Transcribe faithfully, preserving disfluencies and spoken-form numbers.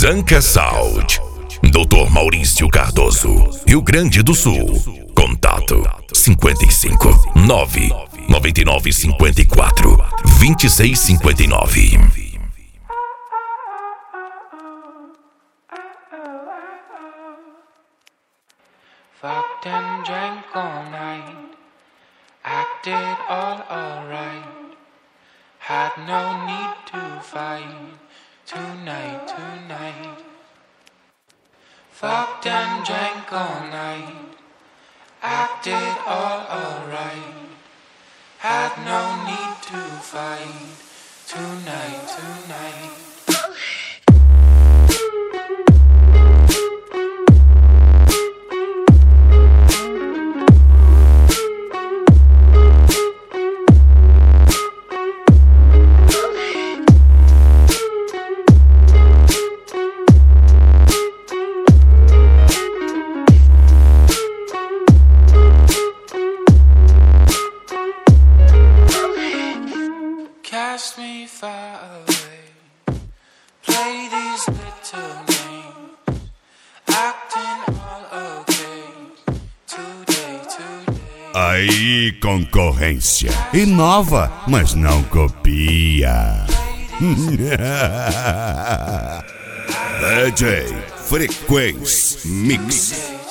Zanca Sound. doutor Maurício Cardoso, Rio Grande do Sul. Contato cinquenta e cinco, nove noventa e nove cinquenta e quatro, vinte e seis cinquenta e nove. Fucked and drank all night, acted all alright, had no need to fight, tonight, tonight. Fucked and drank all night, acted all alright, had no need to fight, tonight, tonight. Cast me far away, play these little games, acting all okay, today, today. Aí, concorrência. Inova, mas não copia. D J Frequência Mix.